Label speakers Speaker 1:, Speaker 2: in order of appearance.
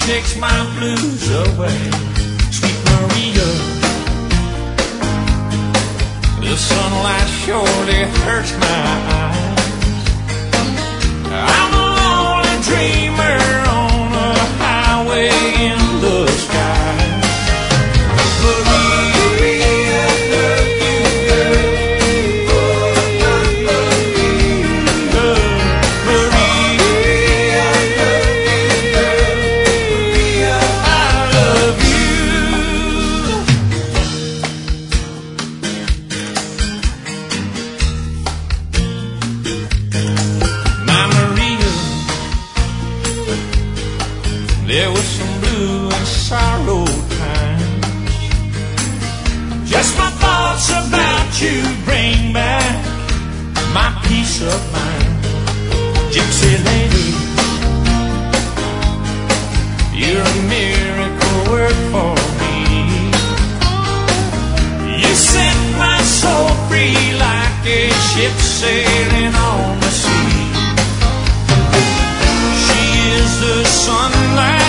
Speaker 1: takes my blues away. Sweet Maria, the sunlight surely hurts my eyes. I'm a lonely dreamer on a highway in the sky. Maria, love you, girl. There was some blue and sorrow times. Just my thoughts about you bring back my peace of mind. Gypsy lady, you're a miracle work for me. You set my soul free like a ship sailing on the sea. She is the sunlight